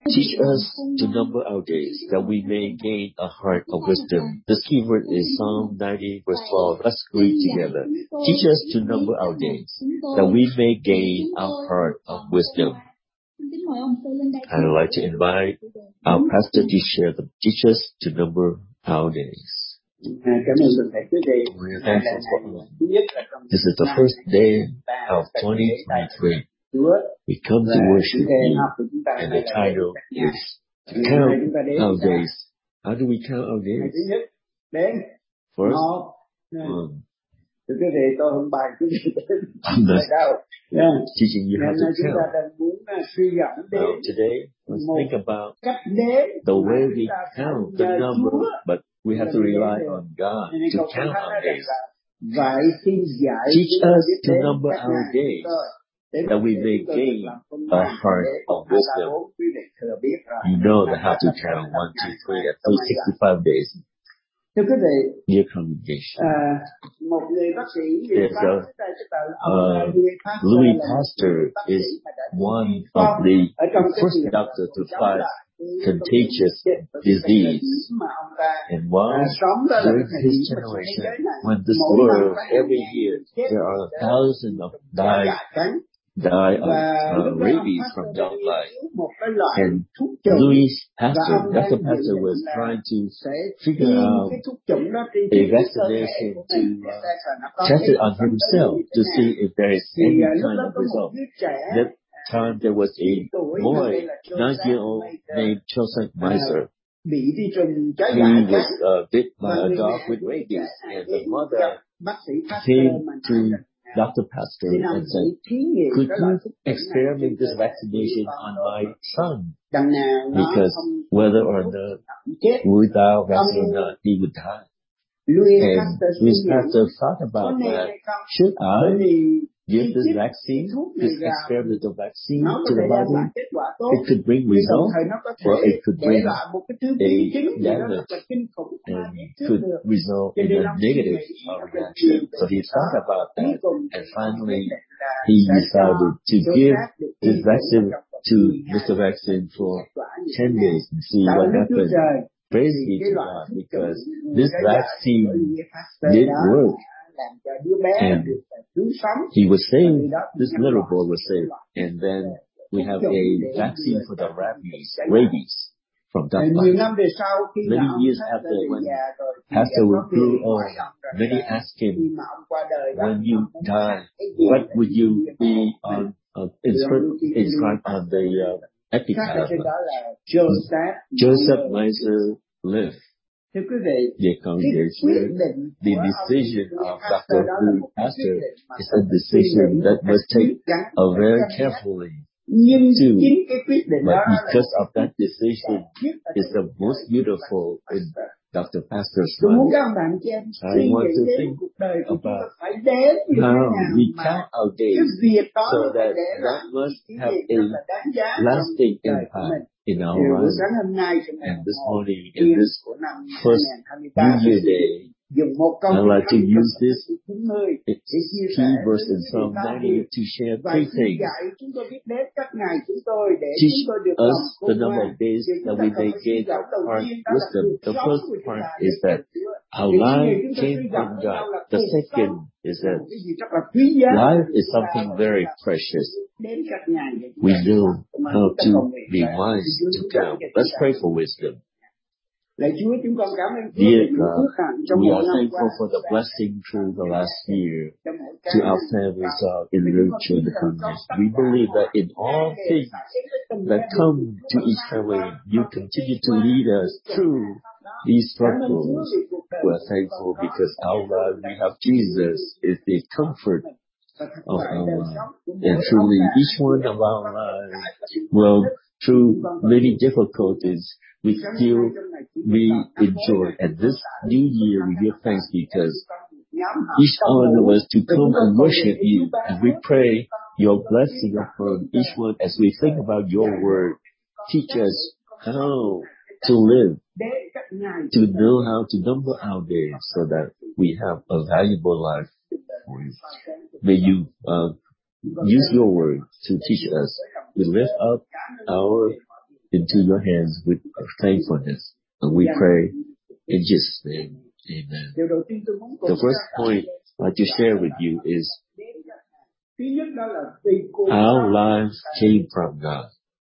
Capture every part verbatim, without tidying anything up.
Teach us to number our days, that we may gain a heart of wisdom. This key word is Psalm ninety, verse twelve. Let's read together. Teach us to number our days, that we may gain a heart of wisdom. I'd like to invite our pastor to share the teach us to number our days. We're thankful for this is the first day of twenty twenty-three. We come to worship you, and the title is to count our days. How do we count our days? First, um, I'm not teaching you how to count. Now, today, let's think about the way we count the number, but we have to rely on God to count our days. Teach us to number our days, that we may gain a heart of wisdom. You know that how to count one, two, three, and three hundred sixty-five days. Dear congregation, there's a, uh, Louis Pasteur is one of the first doctors to fight contagious disease. And while during his generation, when this world, every year, there are thousands of die, die of uh, rabies from dog bite. And Louis Pasteur, Doctor Pasteur was trying to figure out a vaccination to uh, test it on himself to see if there is any kind of result. That time there was a boy, nine-year-old named Joseph Meiser. He was uh, bit by a dog with rabies, and the mother came to Doctor Pasteur and said, could you experiment this vaccination on my son? Because whether or not, without vaccine or not, he would die. And Louis Pasteur thought about that. Should I give this vaccine, this experimental vaccine to the body? It could bring results, or it could bring a damage and could result in a negative reaction. So he thought about that, and finally he decided to give this vaccine to Mister Vaccine for ten days and see what happened. Praise be to God, because this vaccine did work. And he was saved, this little boy was saved. And then we have a vaccine for the rabies, rabies from dog bite. Many years after, when Pastor grew old, many asked him, when you die, what would you be on, uh, inscribed, inscribed on the uh, epitaph? Joseph Meiser lived. Dear congregation, the decision of Doctor Louis Pasteur is a decision that must take a very carefully too. But because of that decision, it's the most beautiful in Doctor Pasteur's life. I want to think about how we count our days so that that must have a lasting impact in our lives. And this morning, in this first New Year Day, I'd like to use this key verse in Psalm ninety to share three things. Teach us the number of days that we may gain our heart wisdom. The first part is that our life came from God. The second is that life is something very precious. We know how to be wise to count. Let's pray for wisdom. Dear God, we are thankful for the blessing through the last year to our families uh, in Lucha and the community. We believe that in all things that come to each family, you continue to lead us through these struggles. We are thankful because our life, we have Jesus, is the comfort of our life. And truly, each one of our lives, well, through many difficulties, we still we enjoy. And this new year, we give thanks because each one of us to come and worship you. And we pray your blessing upon each one as we think about your word. Teach us how to live, to know how to number our days so that we have a valuable life for you. May you uh, use your word to teach us. We lift up our into your hands with thankfulness. And we pray in Jesus' name. Amen. The first point I'd like to share with you is our lives came from God.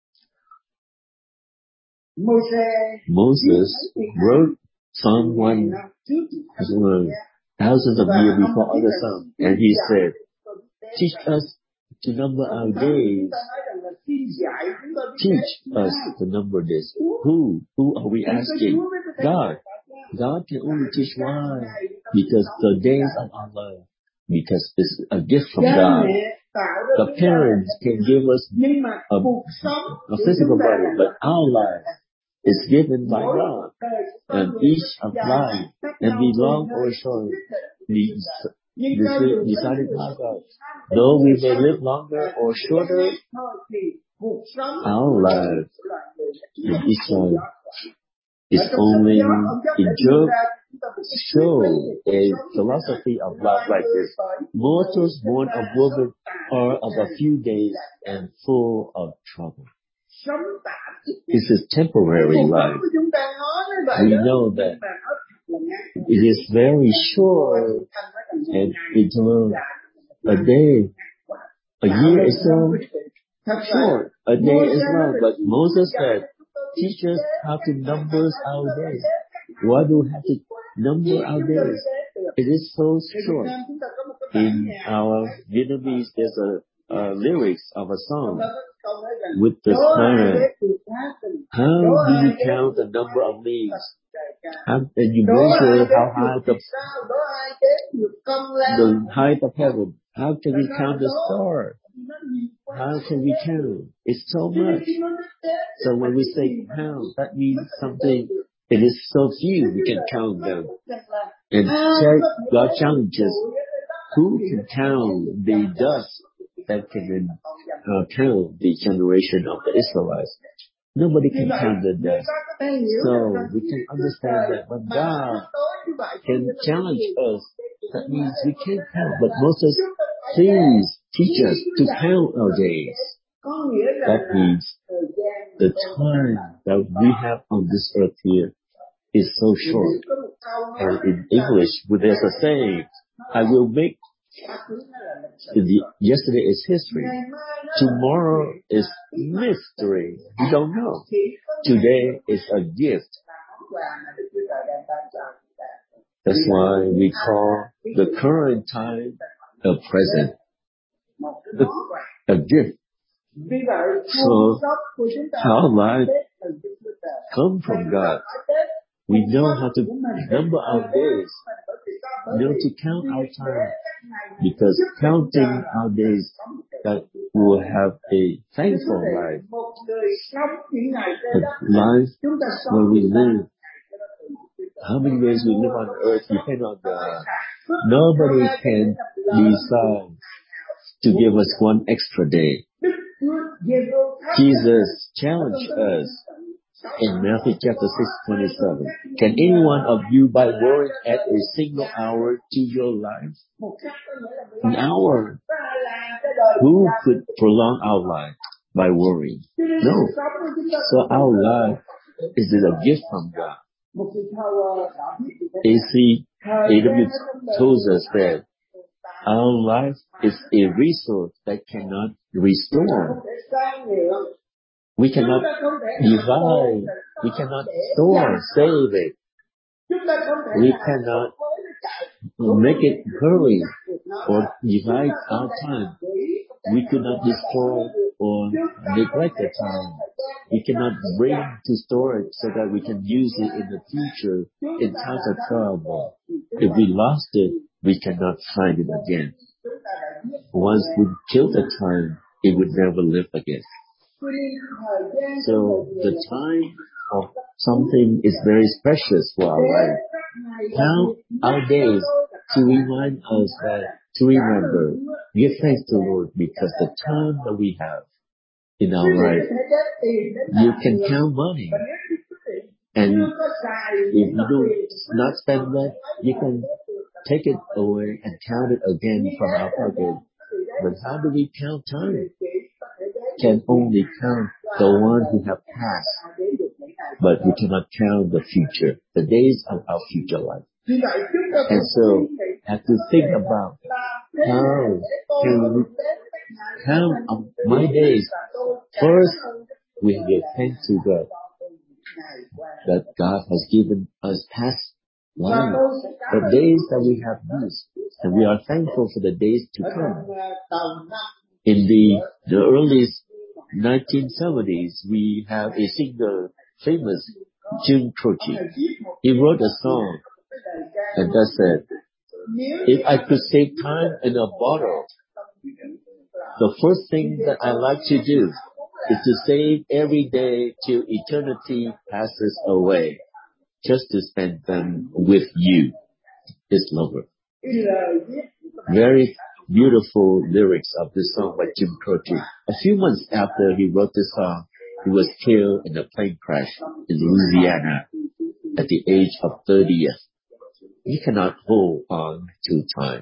Moses wrote Psalm one thousands of years before other Psalms, and he said, teach us to number our days. Teach us to number this. Who? Who are we asking? God. God can only teach why? Because the days of our life. Because it's a gift from God. The parents can give us a, a physical body, but our life is given by God. And each of life, and be long or short, be decided by God. Though we may live longer or shorter, our life in each life is only in Job show a philosophy of life like this. Mortals born of woman are of a few days and full of trouble. This is temporary life. We know that it is very short and eternal. A day, a year is so short. A day is long. But Moses said, teach us how to number our days. Why do we have to number our days? It is so short. In our Vietnamese, there's a, a lyrics of a song with the time. How do you count the number of leaves? How, and you measure how high the, the height of heaven. How can we count the stars? How can we count? It's so much. So when we say count, that means something. It is so few we can count them. And God challenges, who can count the dust that can uh, count the generation of the Israelites? Nobody can count the dust. So we can understand that when God can challenge us, that means we can't count. But Moses, please teach us to count our days. That means the time that we have on this earth here is so short. And in English, there's a saying, I will make, the, yesterday is history. Tomorrow is mystery. We don't know. Today is a gift. That's why we call the current time a present. A gift. So our life comes from God. We know how to number our days, know to count our time, because counting our days, that we will have a thankful life. A life where we live. How many days we live on earth depend on God. Nobody can decide to give us one extra day. Jesus challenged us in Matthew chapter six, twenty-seven. Can any one of you, by worrying, add a single hour to your life? An hour. Who could prolong our life by worrying? No. So our life is a gift from God. A C A W tells us that our life is a resource that cannot restore. We cannot divide. We cannot store, save it. We cannot make it hurry or divide our time. We cannot destroy or neglect the time. We cannot bring to store it so that we can use it in the future in times of trouble. If we lost it, we cannot find it again. Once we kill the time, it would never live again. So the time of something is very precious for our life. Count our days to remind us that, to remember, give thanks to the Lord, because the time that we have in our life, you can count money. And if you do not spend that, you can take it away and count it again from our pocket. But how do we count time? Can only count the one who have passed, but we cannot count the future, the days of our future life. And so, I have to think about how can we count on my days. First, we give thanks to God that God has given us past life, the days that we have missed, and we are thankful for the days to come. In the the earliest nineteen seventies, we have a singer, famous Jim Croce. He wrote a song, and that said, "If I could save time in a bottle, the first thing that I like to do is to save every day till eternity passes away, just to spend them with you, his lover." Very beautiful lyrics of this song by Jim Croce. A few months after he wrote this song, he was killed in a plane crash in Louisiana at the age of thirtieth. You cannot hold on to time.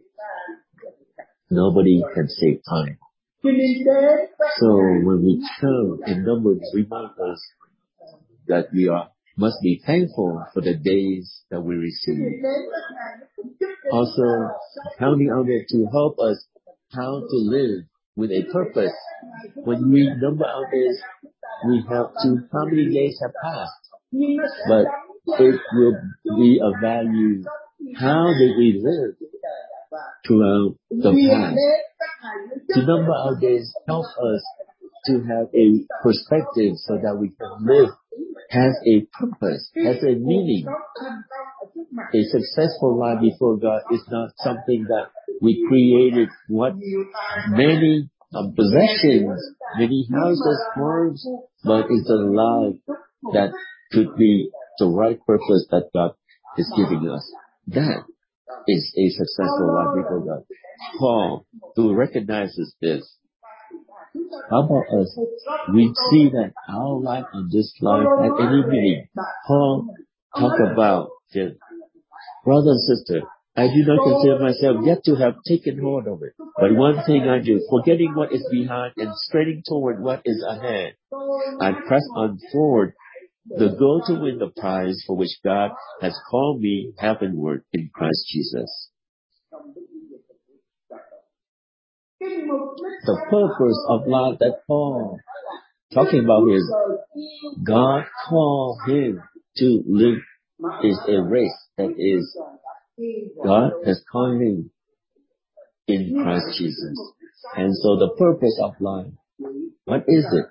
Nobody can save time. So when we count and numbers remind us that we are must be thankful for the days that we receive. Also, counting on it to help us how to live with a purpose. When we number our days, we have to how many days have passed, but it will be of value. How did we live throughout the past? To number our days help us to have a perspective so that we can live has a purpose, has a meaning. A successful life before God is not something that we created what many um, possessions, many houses, farms, but it's a life that could be the right purpose that God is giving us. That is a successful life before God. Paul, who recognizes this, how about us? We see that our life in this life had any meaning. Paul talked about this. Brother and sister, I do not consider myself yet to have taken hold of it. But one thing I do, forgetting what is behind and straining toward what is ahead, I press on forward the goal to win the prize for which God has called me heavenward in Christ Jesus. The purpose of life that Paul talking about is God called him to live is a race that is God has called him in Christ Jesus. And so the purpose of life, what is it?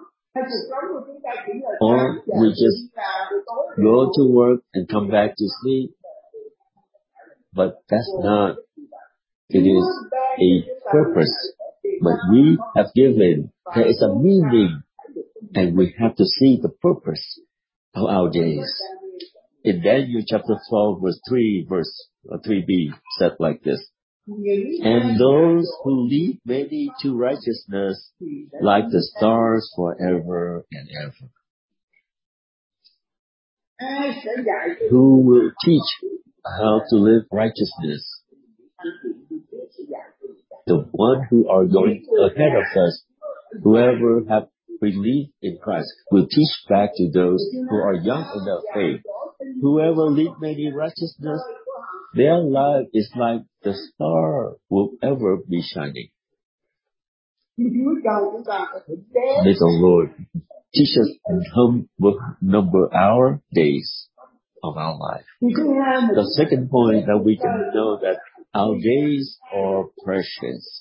Or we just go to work and come back to sleep. But that's not. It is a purpose. But we have given, there is a meaning, and we have to see the purpose of our days. In Daniel chapter twelve, verse three, verse uh, three b, said like this: "And those who lead many to righteousness, like the stars forever and ever." Who will teach how to live righteousness? The one who are going ahead of us, whoever have believed in Christ, will teach back to those who are young in their faith. Whoever lead many righteousness, their life is like the star will ever be shining. May the Lord teach us how number our days of our life. The second point that we can know that our days are precious.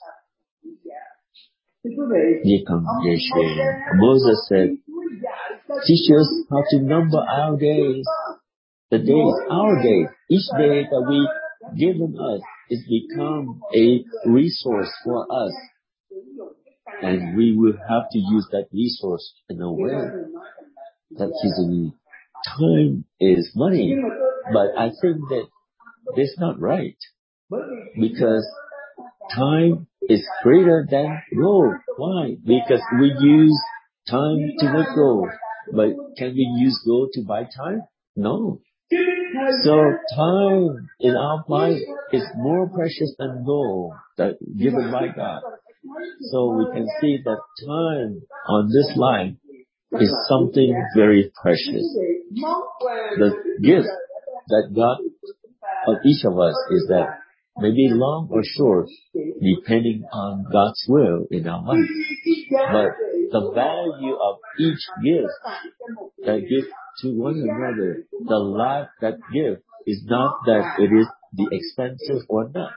Dear congregation, Moses said, "Teach us how to number our days." The days, our days, each day that we given us is become a resource for us. And we will have to use that resource in a way that easily. Time is money, but I think that that's not right. Because time is greater than gold. Why? Because we use time to make gold. But can we use gold to buy time? No. So time in our life is more precious than gold that given by God. So we can see that time on this life is something very precious. The gift that God of each of us is that maybe long or short, depending on God's will in our life. But the value of each gift that gives to one another, the life that gives, is not that it is the expensive or not.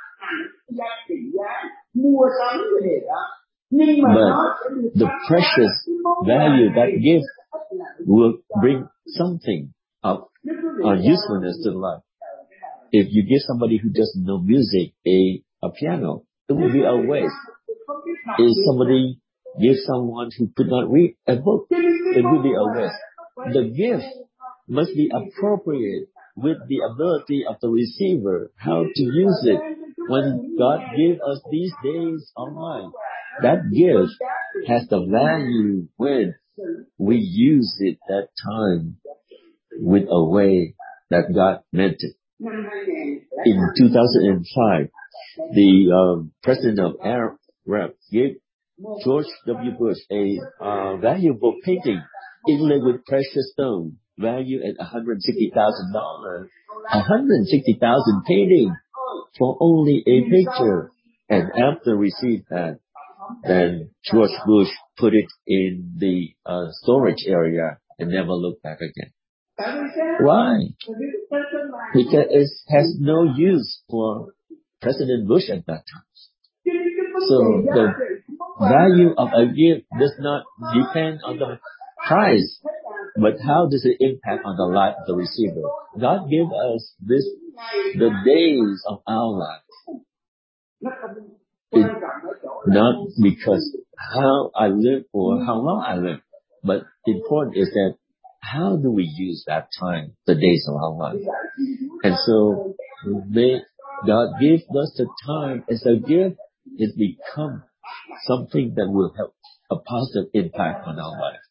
But the precious value that gives will bring something of uh, usefulness to life. If you give somebody who doesn't know music a, a piano, it will be a waste. If somebody gives someone who could not read a book, it will be a waste. The gift must be appropriate with the ability of the receiver, how to use it. When God gives us these days online, that gift has the value when we use it that time with a way that God meant it. In two thousand five, the um, president of Arab gave George W. Bush a uh, valuable painting inlaid with precious stone, valued at one hundred sixty thousand dollars. one hundred sixty thousand dollars painting for only a picture. And after received that, then George Bush put it in the uh, storage area and never looked back again. Why? Because it has no use for President Bush at that time. So the value of a gift does not depend on the price, but how does it impact on the life of the receiver? God gave us this, the days of our life. It, not because how I live or how long I live, but important is that how do we use that time, the days of our life? And so may God give us the time as a gift. It become something that will have a positive impact on our life.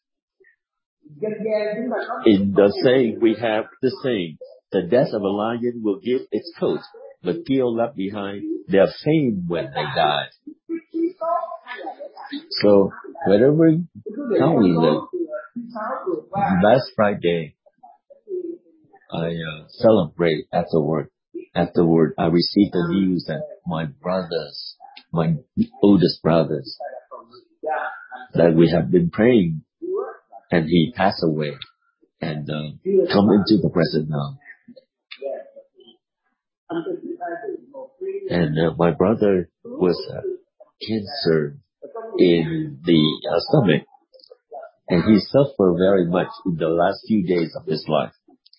In the saying, we have the saying, the death of a lion will give its coat, but people left behind their fame when they died. So whatever, how we live. Last Friday, I uh, celebrate afterward. Afterward, I received the news that my brothers, my oldest brothers, that we have been praying, and he passed away and uh, come into the present now. And uh, my brother was uh, cancer in the uh, stomach, and he suffered very much in the last few days of his life.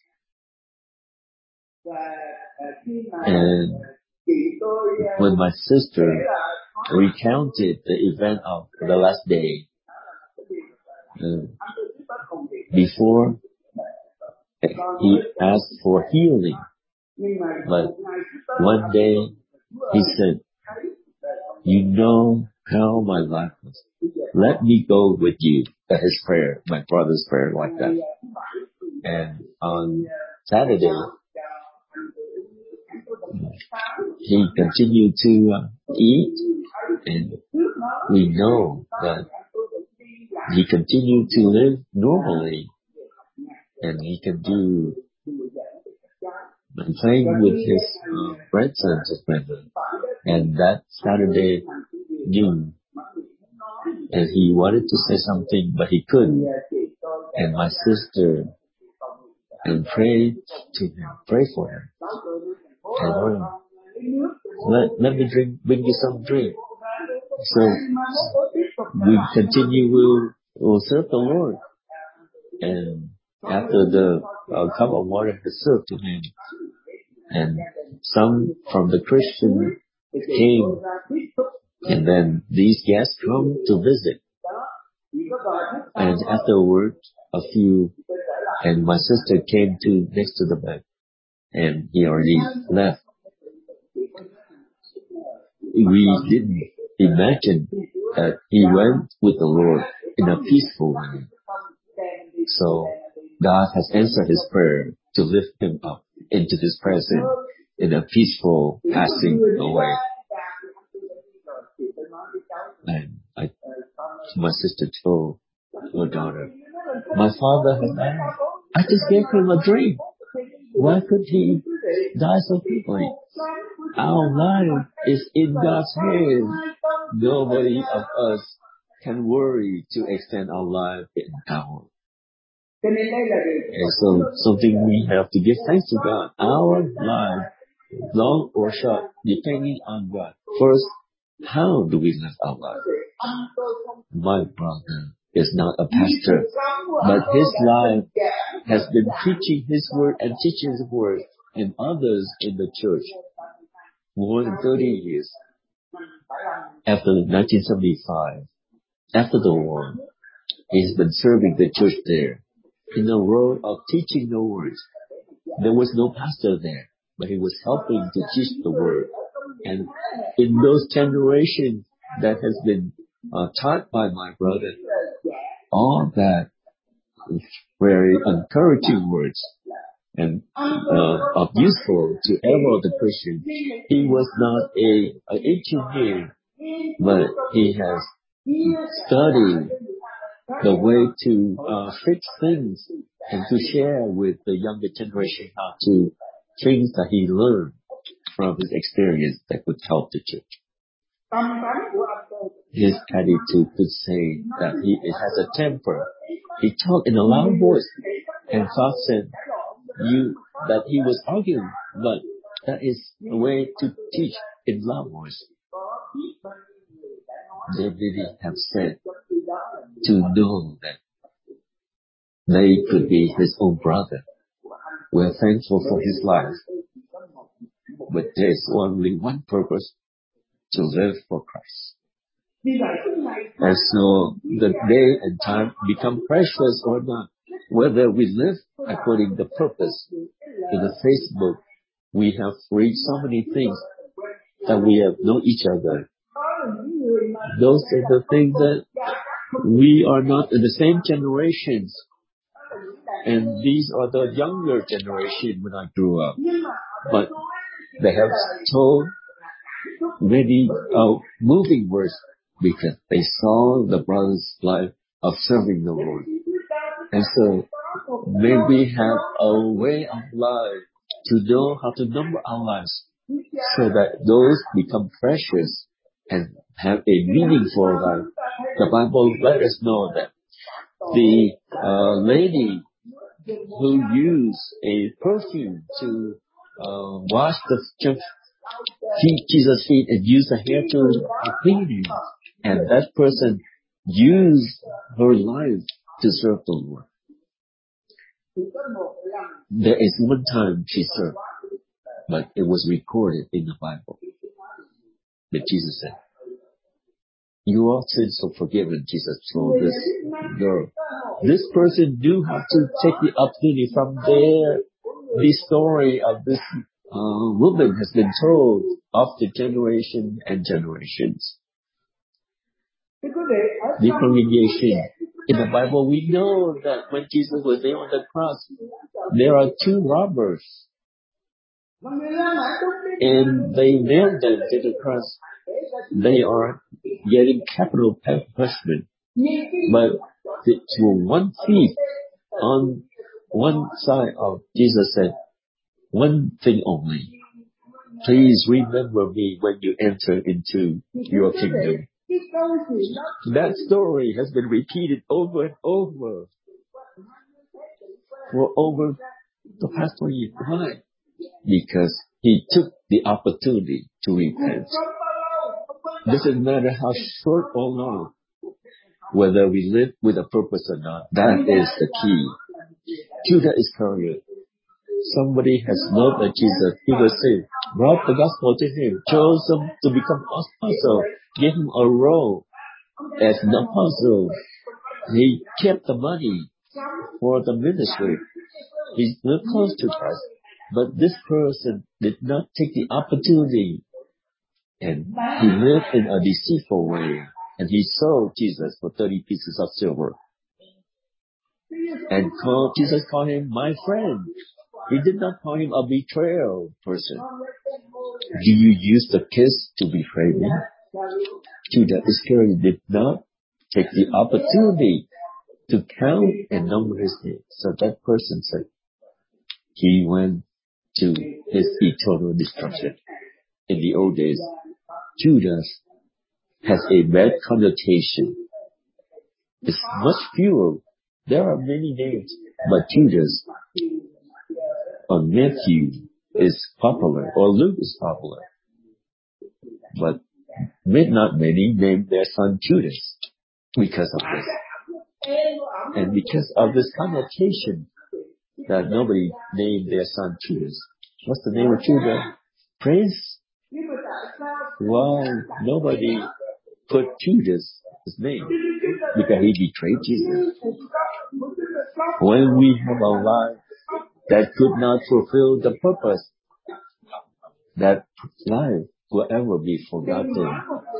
And when my sister recounted the event of the last day, uh, before he asked for healing, but one day he said, "You know how my life was. Let me go with you." That his prayer, my brother's prayer, like that. And on Saturday, he continued to uh, eat, and we know that he continued to live normally, and he can do playing with his uh, grandsons, his grandson. And that Saturday noon, and he wanted to say something, but he couldn't. And my sister and prayed to him, pray for him. And oh, let, let me drink, bring you some drink. So we continue, we'll, we'll serve the Lord. And after the uh, cup of water is served to him, and some from the Christian came, and then these guests come to visit. And afterward, a few, and my sister came to next to the bed, and he already left. We didn't imagine that he went with the Lord in a peaceful way. So God has answered his prayer to lift him up into this present in a peaceful passing away. my sister told her daughter, my father has died. I just gave him a dream. Why could he die so quickly? Our life is in God's hands. Nobody of us can worry to extend our life in an hour. And so something we have to give thanks to God. Our life, long or short, depending on God. First, how do we live our life? My brother is not a pastor, but his life has been preaching his word and teaching his word in others in the church more than thirty years. After nineteen seventy-five, after the war, he's been serving the church there in the role of teaching the words. There was no pastor there, but he was helping to teach the word. And in those generations that has been uh, taught by my brother, all that very encouraging words and uh, of useful to every other Christian. He was not a an engineer, but he has studied the way to uh, fix things and to share with the younger generation how to things that he learned from his experience that could help the church. His attitude could say that he has a temper. He talked in a loud voice, and God said you that he was arguing, but that is a way to teach in loud voice. They really have said to know that they could be his own brother. We're thankful for his life, but there's only one purpose: to live for Christ. And so the day and time become precious or not, whether we live according to the purpose. In the Facebook, we have read so many things that we have known each other. Those are the things that we are not in the same generations. And these are the younger generation when I grew up. But they have told many uh, moving words because they saw the brother's life of serving the Lord. And so may we have a way of life to know how to number our lives so that those become precious and have a meaningful life. The Bible let us know that the uh, lady who used a perfume to uh, wash the feet, Jesus' feet, and used her hair to clean him, and that person used her life to serve the Lord. There is one time she served, but it was recorded in the Bible that Jesus said, "Your sins are forgiven," Jesus told this girl. This person knew how to take the opportunity from there. The story of this uh, woman has been told after generation and generations. The congregation. In the Bible, we know that when Jesus was there on the cross, there are two robbers. And they nailed them to the cross. They are getting capital punishment. But to one thief on one side of Jesus said, one thing only. Please remember me when you enter into your kingdom. That story has been repeated over and over for over the past twenty years. Why? Because he took the opportunity to repent. Doesn't matter how short or long, whether we live with a purpose or not, that is the key. Judas Iscariot. Somebody has loved Jesus. He will say, brought the gospel to him, chose him to become apostle, gave him a role as an apostle. He kept the money for the ministry. He's not close to Christ. But this person did not take the opportunity, and he lived in a deceitful way, and he sold Jesus for thirty pieces of silver. And called, Jesus called him my friend. He did not call him a betrayal person. Do you use the kiss to betray me? Judas Iscariot did not take the opportunity to count and number his days. So that person said he went to his eternal destruction. In the old days, Judas has a bad connotation. It's much fewer. There are many names, but Judas or Matthew is popular, or Luke is popular. But not many named their son Judas because of this. And because of this connotation that nobody named their son Judas. What's the name of Judas? Prince? Well, nobody put Judas his name because he betrayed Jesus. When we have a life that could not fulfill the purpose, that life will ever be forgotten.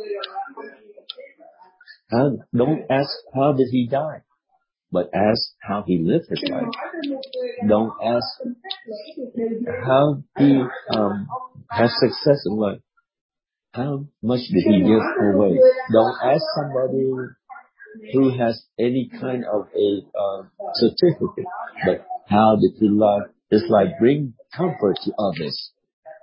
And don't ask how did he die, but ask how he lived his life. Don't ask how he um, has success in life. How much did he give away? Don't ask somebody who has any kind of a uh, certificate, but how did he live his life bring comfort to others?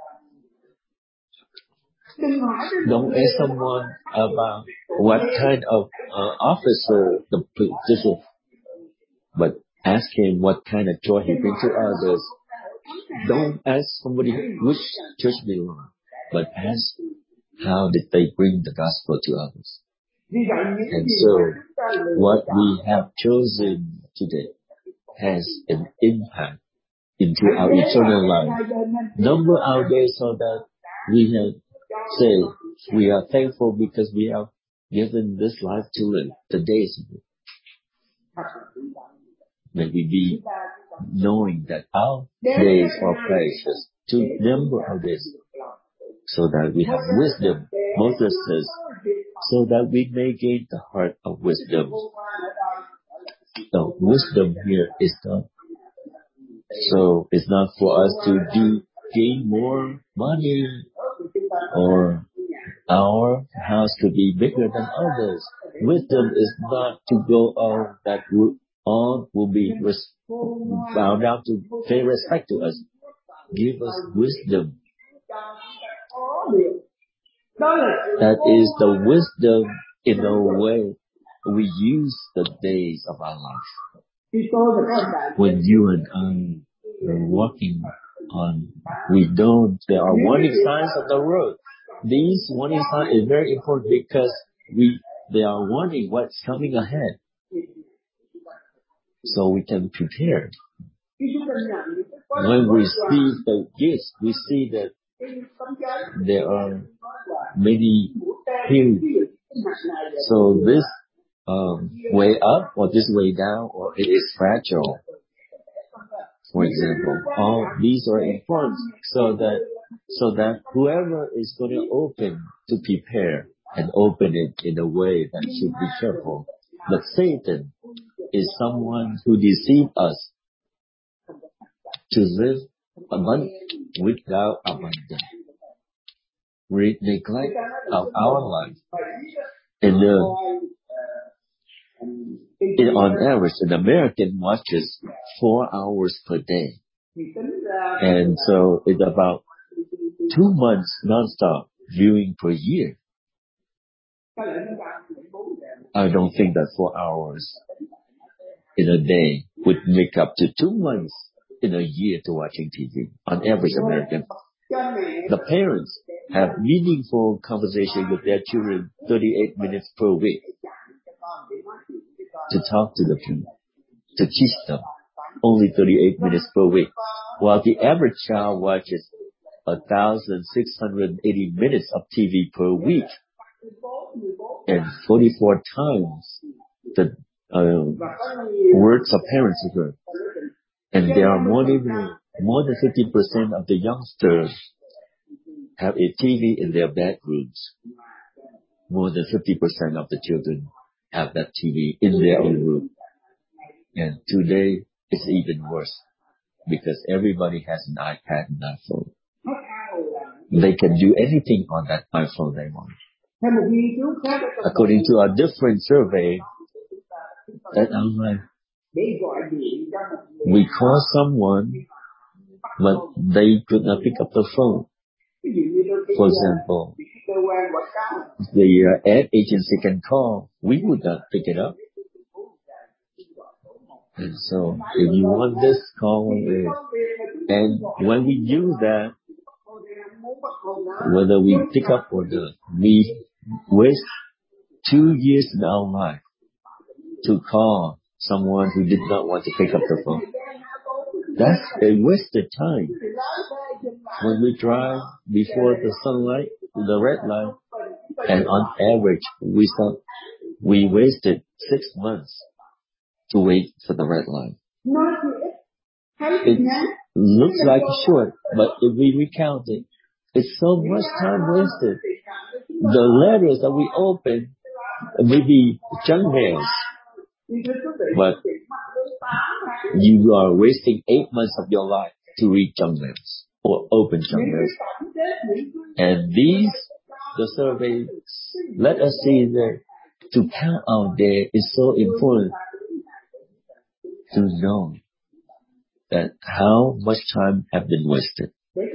Don't ask someone about what kind of uh, officer the position, but ask him what kind of joy he brings to others. Don't ask somebody which church they belong, but ask how did they bring the gospel to others. And so, what we have chosen today has an impact into our eternal life. Number our days so that we have say we are thankful because we have given this life to live. The days may we be knowing that our days are precious. To number our days so that we have wisdom. Moses says, so that we may gain the heart of wisdom. So wisdom here is not so it's not for us to do gain more money or our house to be bigger than others. Wisdom is not to go on that all will be res- bound down to pay respect to us. Give us wisdom. That is the wisdom in a way we use the days of our life. When you and I are walking on, we don't, there are warning signs on the road. These warning signs is very important because we, they are warning what's coming ahead. So we can prepare. When we see the gifts, we see that there are many hills. So this um, way up or this way down, or it is fragile. For example, all these are important so that so that whoever is going to open to prepare and open it in a way that should be careful. But Satan is someone who deceives us to live abundant without abundance. We neglect of our life. And uh, in, on average, an American watches four hours per day. And so it's about two months non-stop viewing per year. I don't think that four hours in a day would make up to two months in a year to watching T V on average American. The parents have meaningful conversation with their children thirty-eight minutes per week to talk to the children, to teach them only thirty-eight minutes per week, while the average child watches one thousand six hundred eighty minutes of T V per week and forty-four times the uh, words of parents heard. And there are more than, more than fifty percent of the youngsters have a T V in their bedrooms. More than fifty percent of the children have that T V in their own room. And today it's even worse because everybody has an iPad and iPhone. They can do anything on that iPhone they want. According to a different survey, that our life, we call someone, but they could not pick up the phone. For example, the uh, ad agency can call, we would not pick it up. And so, if you want this, call it. And when we use that, whether we pick up or not, we waste two years in our life to call someone who did not want to pick up the phone. That's a wasted time. When we drive before the sunlight, the red light, and on average, we saw, we wasted six months to wait for the red light. It looks like short, but if we recount it, it's so much time wasted. The letters that we open may be junk mails, but you are wasting eight months of your life to read junk mails or open junk mails. And these, the surveys, let us see that to count our day is so important to know that how much time have been wasted.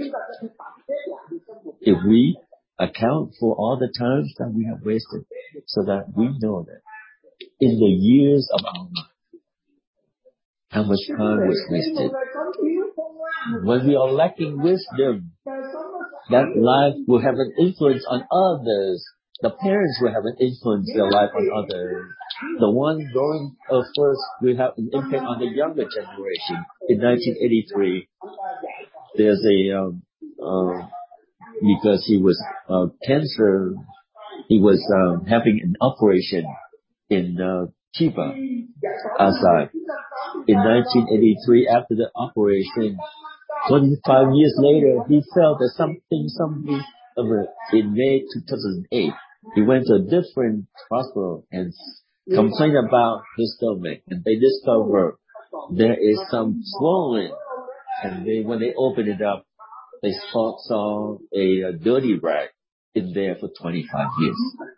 If we account for all the times that we have wasted, so that we know that in the years of our life, how much time was wasted. When we are lacking wisdom, that life will have an influence on others. The parents will have an influence in their life on others. The one going uh, first will have an impact on the younger generation. In nineteen eighty-three, there's a, um, uh, because he was uh, cancer, he was um, having an operation in uh, Chiba, Asai. In nineteen eighty-three, after the operation, twenty-five years later, he felt that something, something, in May two thousand eight, he went to a different hospital and complained about his stomach, and they discovered there is some swollen, and they, when they opened it up, they saw, saw a, a dirty rag in there for twenty-five years.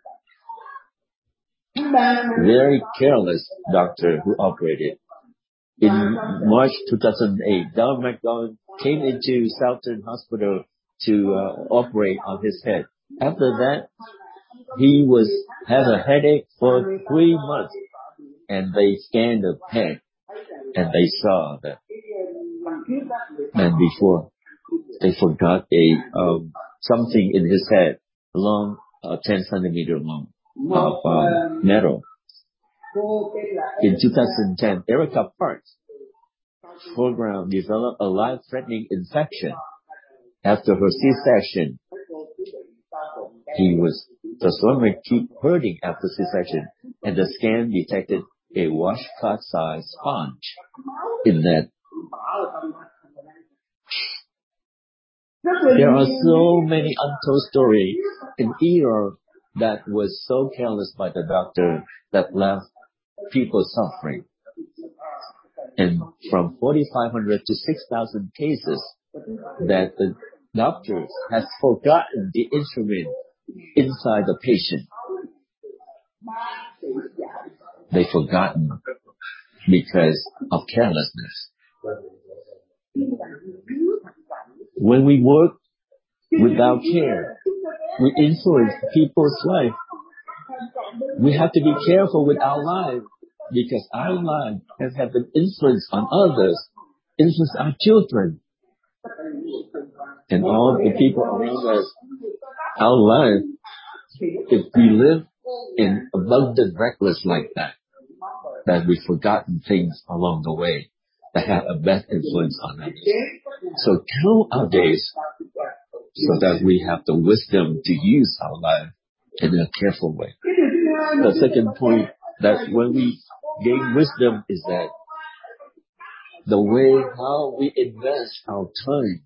Very careless doctor who operated. In March two thousand eight, Don McDonald came into Southern Hospital to uh, operate on his head. After that, he was had a headache for three months, and they scanned the head, and they saw that. And before, they forgot a um, something in his head, long, uh, ten centimeter long, of uh, metal. In two thousand ten, Erica Parks program developed a life-threatening infection after her C-section. He was the stomach keep hurting after C-section, and the scan detected a washcloth-sized sponge in that. There are so many untold stories in era that was so careless by the doctor that left people suffering. And from forty-five hundred to six thousand cases that the doctor has forgotten the instrument inside the patient. They forgotten because of carelessness. When we work without care, we influence people's life. We have to be careful with our lives, because our life has had an influence on others, influence our children, and all the people around us. Our life, if we live in abundant reckless like that, that we've forgotten things along the way that have a bad influence on us. So count our days so that we have the wisdom to use our life in a careful way. The second point, that when we gain wisdom, is that the way how we invest our time.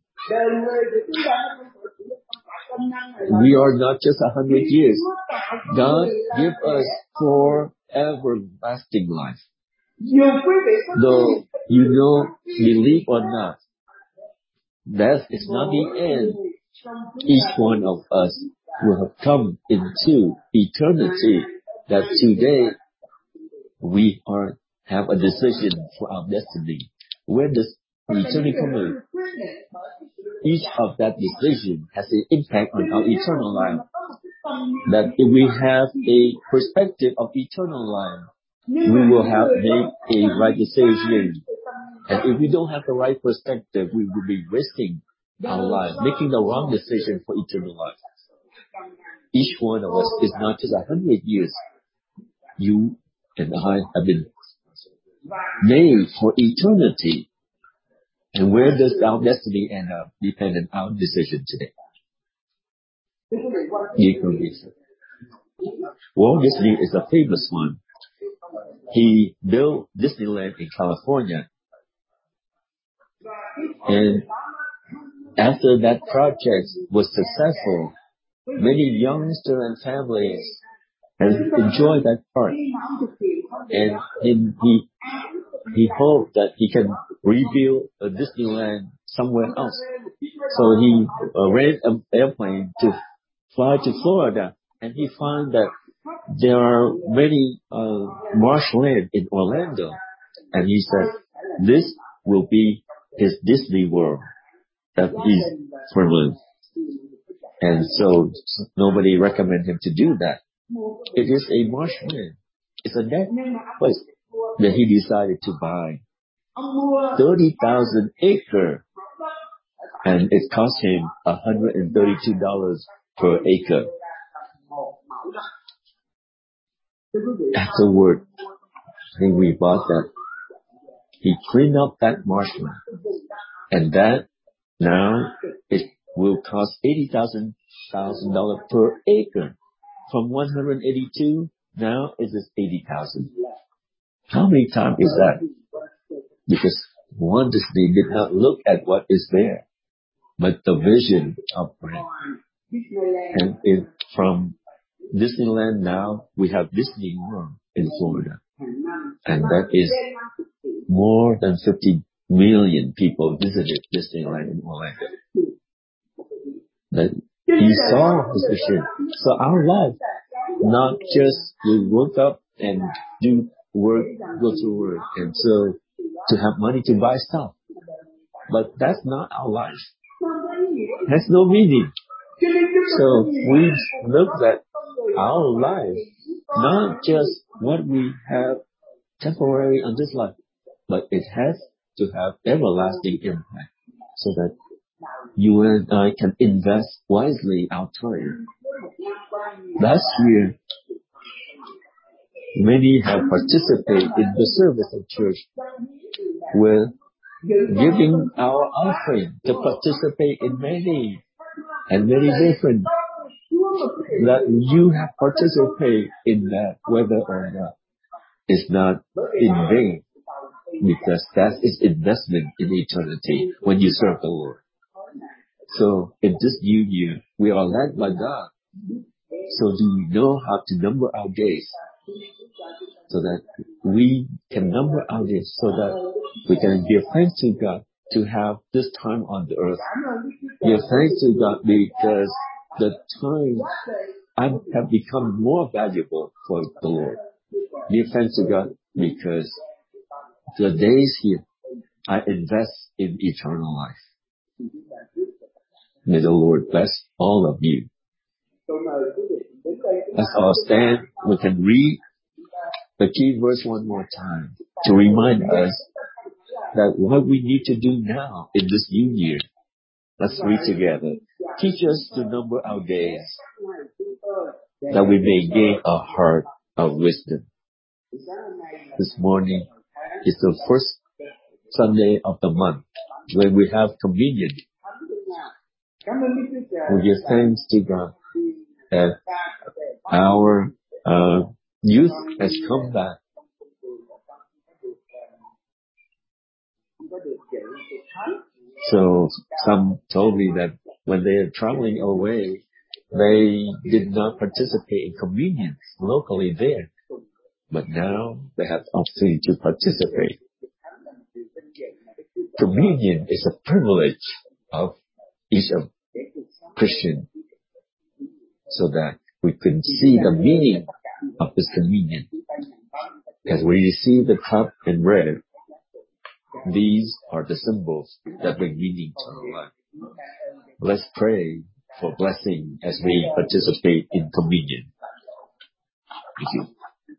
We are not just a hundred years. God give us for everlasting life. Though you know, believe or not, death is not the end. Each one of us will have come into eternity, that today we are have a decision for our destiny. Where does eternity come in? Each of that decision has an impact on our eternal life. That if we have a perspective of eternal life, we will have made a right decision. And if we don't have the right perspective, we will be wasting our life, making the wrong decision for eternal life. Each one of us is not just a hundred years. You and I have been made for eternity. And where does our destiny end up? Dependent on our decision today. Walt Disney is a famous one. He built Disneyland in California. And after that project was successful, many youngsters and families have enjoyed that park. And in, he he hoped that he can rebuild a Disneyland somewhere else. So he uh, rented an airplane to fly to Florida, and he found that there are many uh, marshland in Orlando. And he said, this will be his Disney World that he's permanent. And so nobody recommended him to do that. It is a marshland. It's a net place that he decided to buy. thirty thousand acre. And it cost him one hundred thirty-two dollars per acre. Afterward, when we bought that, he cleaned up that marshland. And that now it will cost eighty thousand dollars per acre. From one hundred eighty-two, now it is eighty thousand. How many times is that? Because Walt Disney did not look at what is there, but the vision of brand. And it, from Disneyland now, we have Disney World in Florida. And that is more than fifty million people visited Disneyland in Orlando. That he saw his vision. So our life, not just to work up and do work, go to work, and so to have money to buy stuff. But that's not our life. Has no meaning. So we look at our life, not just what we have temporary on this life, but it has to have everlasting impact so that you and I can invest wisely our time. Last year, many have participated in the service of church with giving our offering to participate in many and many different that you have participated in that, whether or not it's not in vain, because that is investment in eternity when you serve the Lord. So in this new year, we are led by God. So do we know how to number our days so that we can number our days so that we can give thanks to God to have this time on the earth. Give thanks to God because the time I have become more valuable for the Lord. Give thanks to God because the days here I invest in eternal life. May the Lord bless all of you. Let's all stand. We can read the key verse one more time to remind us that what we need to do now in this new year. Let's read together. Teach us to number our days, that we may gain a heart of wisdom. This morning is the first Sunday of the month when we have communion. We give thanks to God that our uh, youth has come back. So some told me that when they are traveling away, they did not participate in communion locally there. But now they have the opportunity to participate. Communion is a privilege of each of Christian. so that we can see the meaning of this communion. As we receive the cup and bread, these are the symbols that bring meaning to our life. Let's pray for blessing as we participate in communion. Thank you.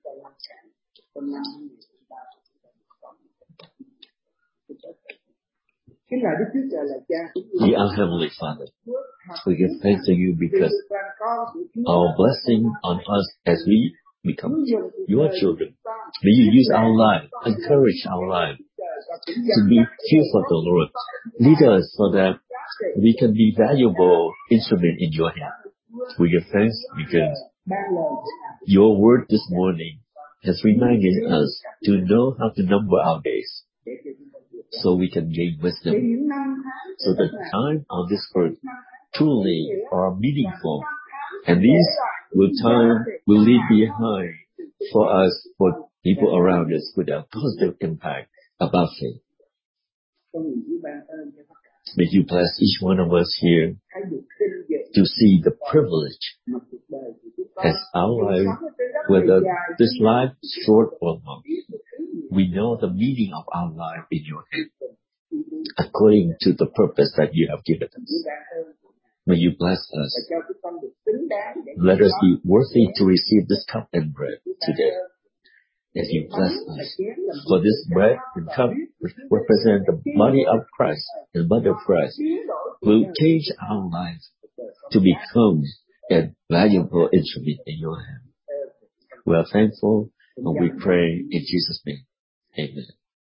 Dear our Heavenly Father, we give thanks to you because our blessing on us as we become your children. May you use our life, encourage our life to be fearful of the Lord. Lead us so that we can be valuable instrument in your hand. We give thanks because your word this morning has reminded us to know how to number our days so we can gain wisdom. So the time on this earth truly are meaningful. And these will time will leave behind for us, for people around us, with a positive impact about faith. May you bless each one of us here to see the privilege as our life, whether this life is short or long. We know the meaning of our life in your hand, according to the purpose that you have given us. May you bless us. Let us be worthy to receive this cup and bread today. As you bless us, for this bread and cup represent the body of Christ and blood of Christ, will change our lives to become a valuable instrument in your hand. We are thankful and we pray in Jesus' name. Amen.